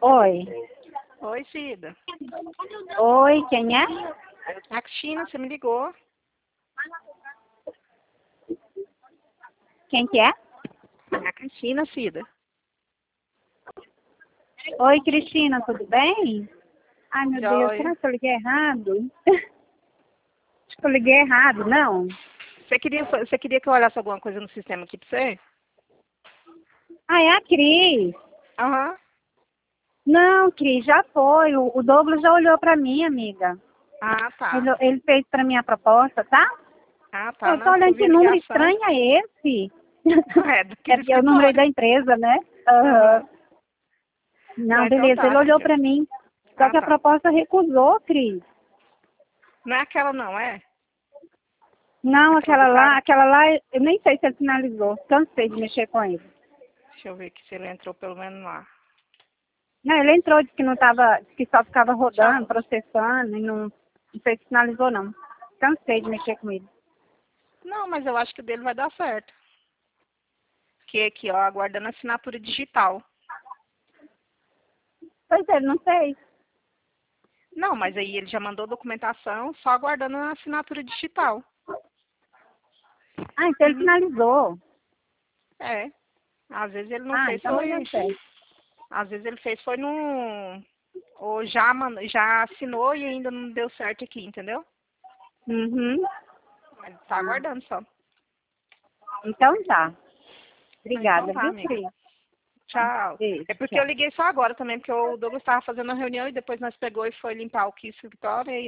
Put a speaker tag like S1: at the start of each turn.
S1: Oi.
S2: Oi, Cida.
S1: Oi, quem é?
S2: A Cristina, você me ligou.
S1: Quem que é?
S2: A Cristina, Cida.
S1: Oi, Cristina, tudo bem? Ai, meu Deus,
S2: Joia.
S1: será que eu liguei errado? Acho que eu liguei errado, não?
S2: Você queria que eu olhasse alguma coisa no sistema aqui pra você?
S1: Ah, é a Cris.
S2: Aham.
S1: Não, Cris, já foi. O Douglas já olhou pra mim, amiga.
S2: Ah, tá.
S1: Ele fez pra mim a proposta, tá?
S2: Ah, tá.
S1: Eu tô
S2: Não, porque eu
S1: olhando
S2: vi
S1: que
S2: a
S1: número
S2: ligação.
S1: estranho é esse.
S2: É, daqui
S1: É
S2: do
S1: porque é o número
S2: escritório.
S1: da empresa, né? Aham.
S2: Aham. Não,
S1: Não,
S2: então
S1: beleza,
S2: tá,
S1: ele olhou
S2: amiga.
S1: pra mim. Só
S2: Ah,
S1: que a
S2: tá.
S1: proposta recusou, Cris.
S2: Não é aquela não, é?
S1: Não,
S2: Aquela do cara.
S1: aquela lá, eu nem sei se ele finalizou. Cansei de mexer com ele.
S2: Deixa eu ver aqui se ele entrou pelo menos lá.
S1: Não, ele entrou, disse que não tava, disse que só ficava rodando,
S2: Tchau.
S1: processando, e não sei se finalizou não. Cansei de mexer com ele.
S2: Não, mas eu acho que o dele vai dar certo. Que aqui, ó, aguardando assinatura digital.
S1: Pois é, não sei.
S2: Não, mas aí ele já mandou documentação, só aguardando a assinatura digital.
S1: Ah, então ele
S2: Uhum.
S1: finalizou.
S2: É. Às vezes ele não
S1: Ah,
S2: fez,
S1: então vai dar
S2: foi.
S1: certo.
S2: Às vezes ele fez, foi no. Ou já assinou e ainda não deu certo aqui, entendeu?
S1: Uhum.
S2: Mas tá aguardando só.
S1: Então tá.
S2: Ah, então
S1: Obrigada,
S2: tá,
S1: viu,
S2: amiga.
S1: Cris?
S2: Tchau.
S1: Beijo,
S2: É porque eu
S1: tchau.
S2: liguei só agora também, porque o Douglas estava fazendo a reunião e depois nós pegou e foi limpar o escritório e